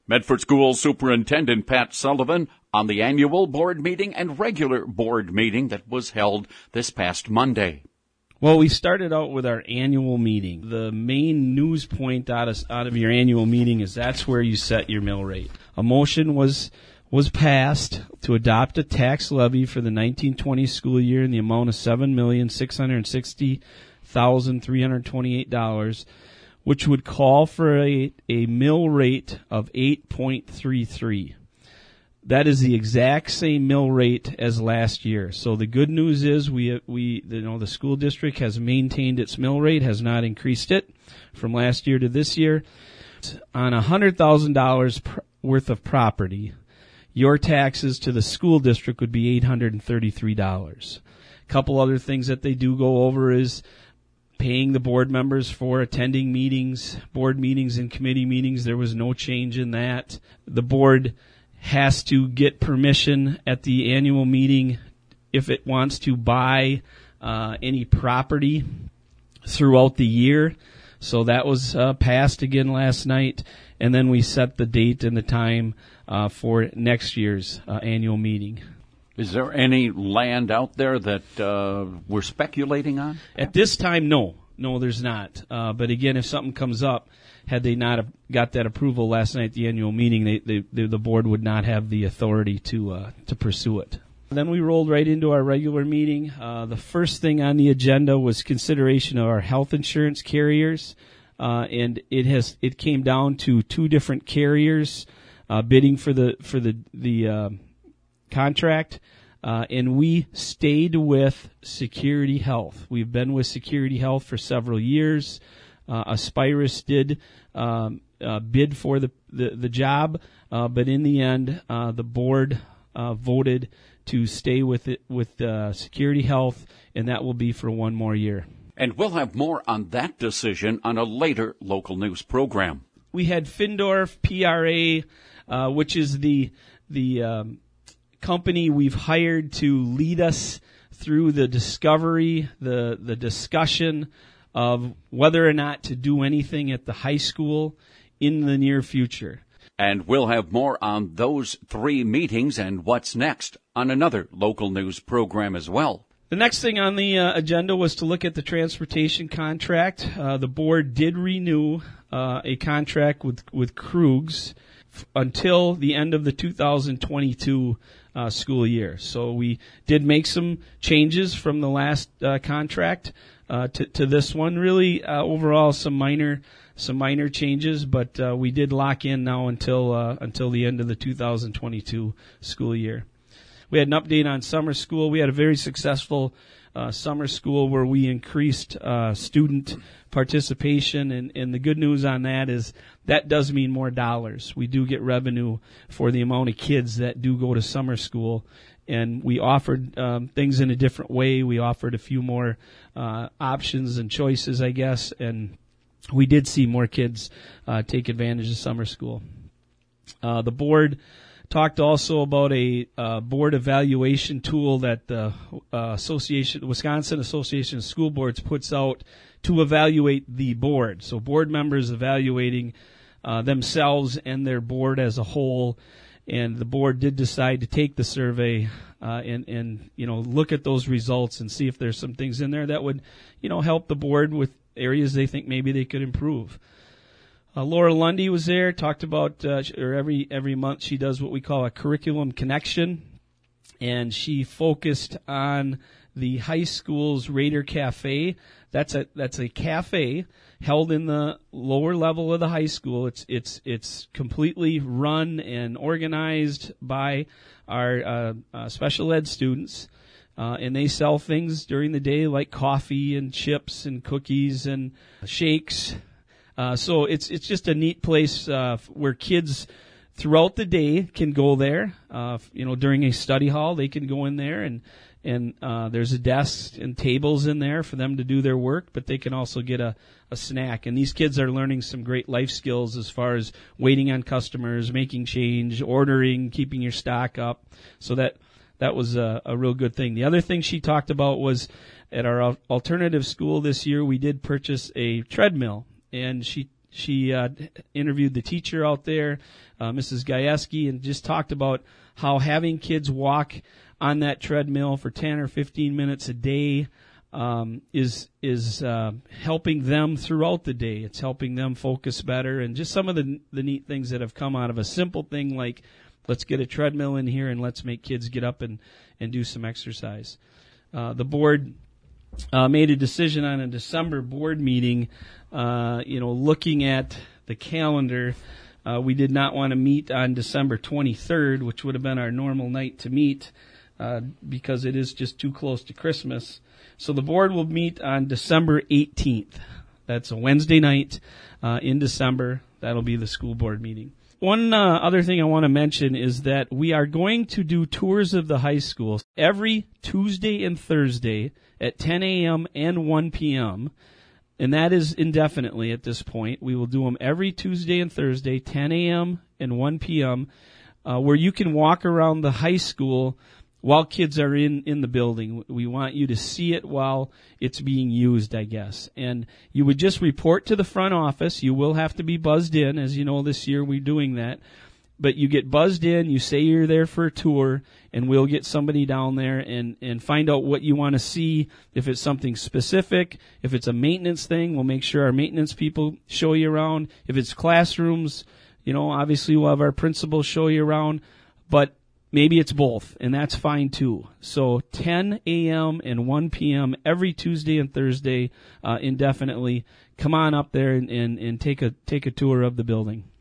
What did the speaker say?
Medford School Superintendent Pat Sullivan on the annual board meeting and regular board meeting that was held this past Monday. Well, we started out with our annual meeting. The main news point out of your annual meeting is that's where you set your mill rate. A motion was passed to adopt a tax levy for the 1920 school year in the amount of $7,660,328, which would call for a mill rate of 8.33. That is the exact same mill rate as last year. So the good news is the school district has maintained its mill rate, has not increased it from last year to this year. On $100,000 worth of property, your taxes to the school district would be $833. A couple other things that they do go over is paying the board members for attending meetings, board meetings and committee meetings. There was no change in that. The board has to get permission at the annual meeting if it wants to buy any property throughout the year. So that was passed again last night. And then we set the date and the time for next year's annual meeting. Is there any land out there that we're speculating on? At this time, no. No, there's not. But again, if something comes up, had they not have got that approval last night at the annual meeting, the board would not have the authority to pursue it. Then we rolled right into our regular meeting. The first thing on the agenda was consideration of our health insurance carriers, and it came down to two different carriers bidding for the contract. And we stayed with Security Health. We've been with Security Health for several years. Aspirus did bid for the job, but in the end, the board voted to stay with Security Health, and that will be for one more year. And we'll have more on that decision on a later local news program. We had Findorf PRA, which is the company we've hired to lead us through the discovery, the discussion of whether or not to do anything at the high school in the near future. And we'll have more on those three meetings and what's next on another local news program as well. The next thing on the agenda was to look at the transportation contract. The board did renew a contract with Krugs until the end of the 2022 school year. So we did make some changes from the last contract to this one. Really, overall, some minor changes, but we did lock in now until the end of the 2022 school year. We had an update on summer school. We had a very successful summer school where we increased student participation, and the good news on that is that does mean more dollars. We do get revenue for the amount of kids that do go to summer school, and we offered things in a different way. We offered a few more options and choices, I guess, and we did see more kids take advantage of summer school. The board talked also about a board evaluation tool that the Wisconsin Association of School Boards puts out to evaluate the board. So board members evaluating themselves and their board as a whole. And the board did decide to take the survey and look at those results and see if there's some things in there that would help the board with areas they think maybe they could improve. Laura Lundy was there, talked about, every month she does what we call a curriculum connection, and she focused on the high school's Raider Cafe. That's a cafe held in the lower level of the high school. It's completely run and organized by our special ed students. And they sell things during the day like coffee and chips and cookies and shakes. So it's just a neat place where kids throughout the day can go there. During a study hall, they can go in there and there's a desk and tables in there for them to do their work, but they can also get a snack. And these kids are learning some great life skills as far as waiting on customers, making change, ordering, keeping your stock up. So that was a real good thing. The other thing she talked about was at our alternative school this year, we did purchase a treadmill. And she She interviewed the teacher out there, Mrs. Gajewski, and just talked about how having kids walk on that treadmill for 10 or 15 minutes a day is helping them throughout the day. It's helping them focus better, and just some of the neat things that have come out of a simple thing like, let's get a treadmill in here and let's make kids get up and do some exercise. The board made a decision on a December board meeting, looking at the calendar. We did not want to meet on December 23rd, which would have been our normal night to meet, because it is just too close to Christmas. So the board will meet on December 18th. That's a Wednesday night in December. That'll be the school board meeting. One other thing I want to mention is that we are going to do tours of the high school every Tuesday and Thursday at 10 a.m. and 1 p.m., and that is indefinitely at this point. We will do them every Tuesday and Thursday, 10 a.m. and 1 p.m., where you can walk around the high school while kids are in the building. We want you to see it while it's being used, I guess. And you would just report to the front office. You will have to be buzzed in. As you know, this year we're doing that. But you get buzzed in, you say you're there for a tour, and we'll get somebody down there and find out what you want to see. If it's something specific, if it's a maintenance thing, we'll make sure our maintenance people show you around. If it's classrooms, obviously we'll have our principals show you around. But maybe it's both, and that's fine too. So 10 a.m. and 1 p.m. every Tuesday and Thursday indefinitely. Come on up there and take a tour of the building.